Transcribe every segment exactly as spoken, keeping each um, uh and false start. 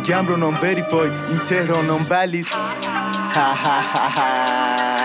این گمرو نام وریفاید، این تهران نام ولید. ها ها ها ها.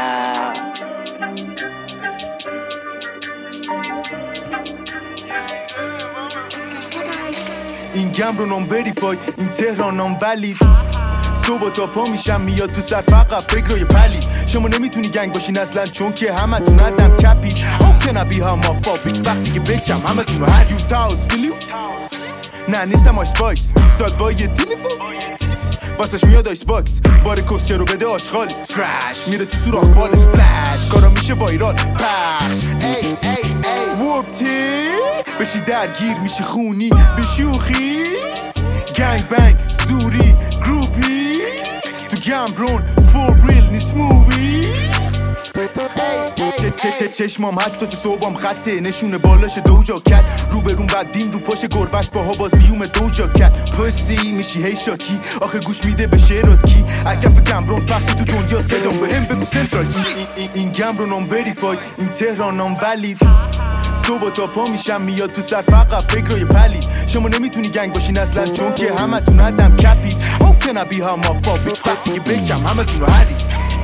این گمرو نام وریفاید، این تهران نام ولید. صبح تا پا میشم میاد تو سر فقط فکرای پلی. شما نمیتونی گنگ باشین اصلا چون که همه تون ادم کپی. How can I be homophobic وقتی که بچم همه تون رو هر یو تاوز فیلیو. نه نیستم آیس بایس ساد با یه تلفون واسش میاد آیس باکس. بار کسچه رو بده آشغالیست ترش میره تو سوراخ بال سپلش. کارا میشه وایرال پخش. ای ای ای ووبتی بشی درگیر میشی خونی بشوخی. گنگ بنگ زوری گروپی تو گمرون فور ریل نیست مووی. چشمام حتی تو صوبام خطه نشونه بالاش دو جاکت. رو برون بدبین رو پاش گربش باها باز دیوم دو جاکت. پسی میشی هی شاکی آخه گوش میده به شعرات کی. اکف گمرون پخشی تو دنیا صدام به هم بگو سنترال چی. این گمرون نام وریفاید این تهران نام ولید. صبح تا پا میشم میاد تو سر فقط فکرای پلی. شما نمیتونی گنگ باشین اصلا چون که همه تون ادم کپی. How can I be homophobic وقتی که بچم همه تون رو حریف.